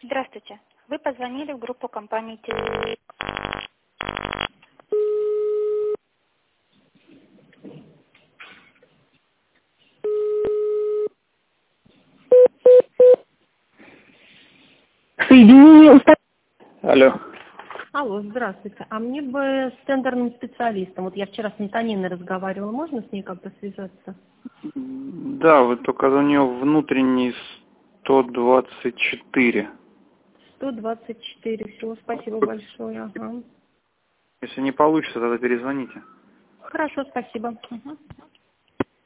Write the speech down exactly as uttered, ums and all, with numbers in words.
Здравствуйте. Вы позвонили в группу компании «Теле». Соединение уста... Алло. Алло, здравствуйте. А мне бы с тендерным специалистом. Вот я вчера с Антониной разговаривала. Можно с ней как-то связаться? Да, вот только у нее внутренний сто двадцать четыре. сто двадцать четыре. Всего спасибо большое. Ага. Если не получится, тогда перезвоните. Хорошо, спасибо. Угу.